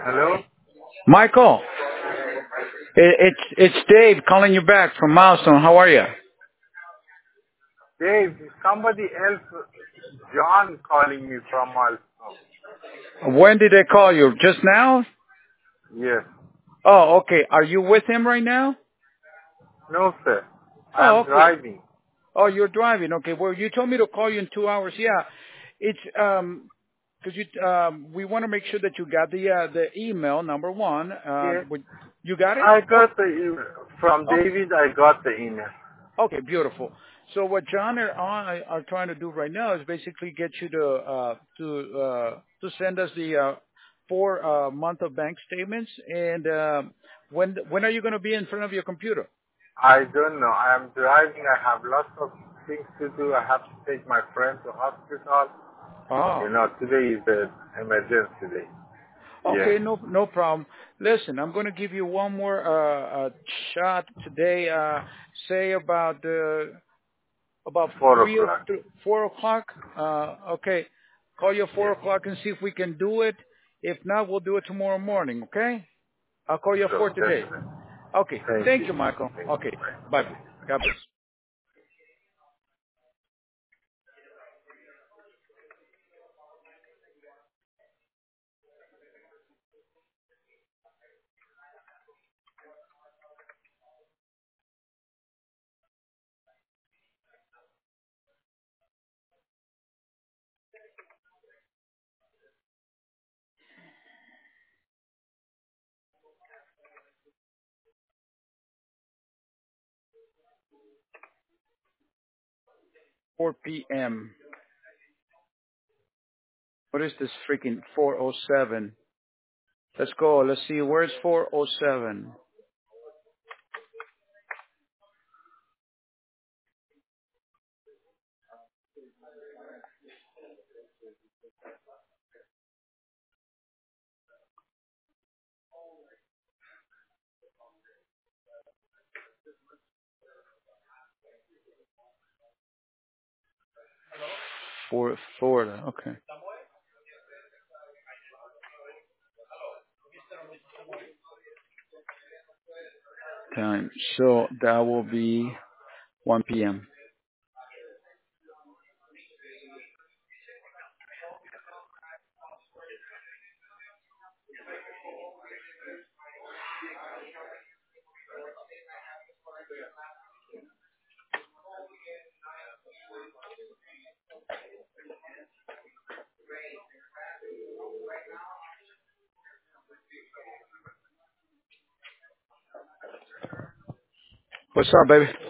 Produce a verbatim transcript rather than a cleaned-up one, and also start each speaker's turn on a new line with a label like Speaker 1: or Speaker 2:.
Speaker 1: Hello?
Speaker 2: Michael, it, it's it's Dave calling you back from Milestone. How are you?
Speaker 1: Dave, somebody else, John calling me from also.
Speaker 2: When did they call you? Just now?
Speaker 1: Yes.
Speaker 2: Oh, okay. Are you with him right now?
Speaker 1: No, sir.
Speaker 2: Oh,
Speaker 1: I'm
Speaker 2: okay.
Speaker 1: driving.
Speaker 2: Oh, you're driving. Okay. Well, you told me to call you in two hours. Yeah, it's um because you um we want to make sure that you got the uh, the email number one.
Speaker 1: Yes.
Speaker 2: Um, would- you got it?
Speaker 1: I
Speaker 2: Oh,
Speaker 1: got the email. From
Speaker 2: okay.
Speaker 1: David, I got the email.
Speaker 2: Okay, beautiful. So what John and I are trying to do right now is basically get you to uh, to uh, to send us the uh, four uh, month of bank statements. And um, when when are you going to be in front of your computer?
Speaker 1: I don't know. I'm driving. I have lots of things to do. I have to take my friend to hospital. You
Speaker 2: Oh,
Speaker 1: know, today is the emergency day. Yeah.
Speaker 2: okay, no no problem. Listen, I'm going to give you one more uh, uh, shot today. Uh, say about uh, about
Speaker 1: Four
Speaker 2: three or
Speaker 1: o'clock.
Speaker 2: th- four o'clock. Uh, okay, call you at four
Speaker 1: Yes.
Speaker 2: o'clock and see if we can do it. If not, we'll do it tomorrow morning. Okay? I'll call you at
Speaker 1: Sure,
Speaker 2: four today.
Speaker 1: definitely.
Speaker 2: Okay.
Speaker 1: Thank
Speaker 2: Thank
Speaker 1: you.
Speaker 2: you, Michael.
Speaker 1: Thank you.
Speaker 2: Okay.
Speaker 1: Bye.
Speaker 2: Bye. God bless. four p.m. What is this freaking four oh seven? Let's go. Let's see. Where's four oh seven? Four, Florida. Okay. Time. So that will be one p.m. What's up, baby?